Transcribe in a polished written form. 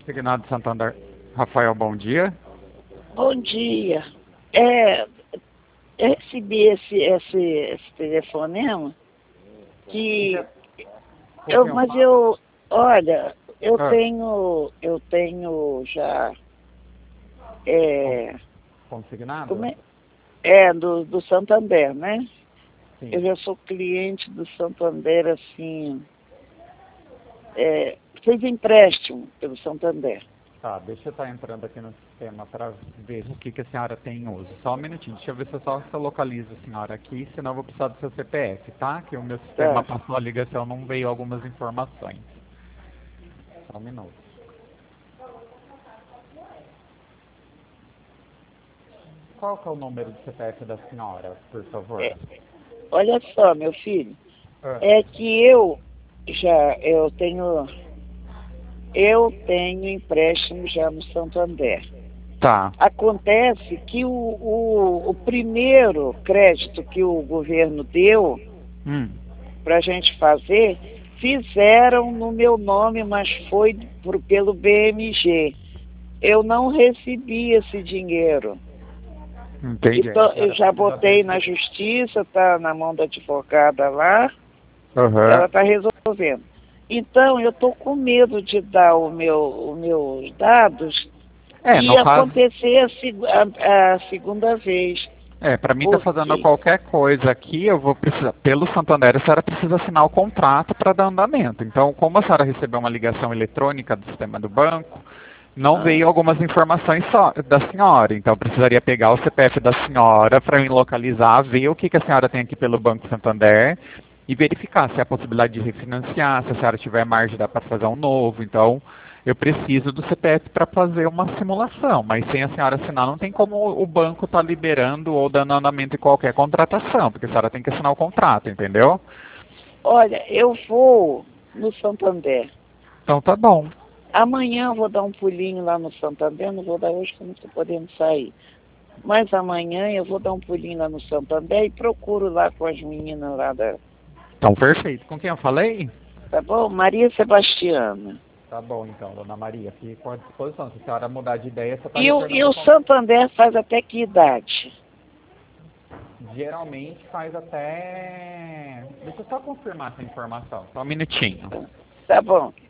Consignado Santander. Rafael, bom dia. Bom dia. Eu recebi esse telefonema que olha, eu tenho já consignado? Do Santander, né? Sim. Eu já sou cliente do Santander, assim, fiz empréstimo pelo Santander. Tá, deixa eu estar entrando aqui no sistema para ver o que a senhora tem em uso. Só um minutinho, deixa eu ver se eu localizo a senhora aqui, senão eu vou precisar do seu CPF, tá? Que o meu sistema passou a ligação, não veio algumas informações. Só um minuto. Qual que é o número do CPF da senhora, por favor? Olha só, meu filho, é que eu tenho empréstimo já no Santander. Tá. Acontece que o primeiro crédito que o governo deu para a gente fazer, fizeram no meu nome, mas foi pelo BMG. Eu não recebi esse dinheiro. Entendi. Então, eu já botei na justiça, está na mão da advogada lá, ela está resolvendo. Então, eu estou com medo de dar os meus dados e acontecer a segunda vez. Para mim tá fazendo qualquer coisa aqui, eu vou precisar, pelo Santander, a senhora precisa assinar o contrato para dar andamento. Então, como a senhora recebeu uma ligação eletrônica do sistema do banco, não veio algumas informações da senhora. Então, eu precisaria pegar o CPF da senhora para me localizar, ver o que a senhora tem aqui pelo Banco Santander e verificar se há possibilidade de refinanciar, se a senhora tiver margem, dá para fazer um novo. Então, eu preciso do CPF para fazer uma simulação, mas sem a senhora assinar não tem como o banco estar liberando ou dando andamento em qualquer contratação, porque a senhora tem que assinar o contrato, entendeu? Olha, eu vou no Santander. Então tá bom. Amanhã eu vou dar um pulinho lá no Santander, não vou dar hoje porque não estou podendo sair. Mas amanhã eu vou dar um pulinho lá no Santander e procuro lá com as meninas lá da... Então, perfeito. Com quem eu falei? Tá bom? Maria Sebastiana. Tá bom, então, dona Maria. Fique à disposição. Se a senhora mudar de ideia, você está E o Santander faz até que idade? Geralmente faz até... Deixa eu só confirmar essa informação. Só um minutinho. Tá bom.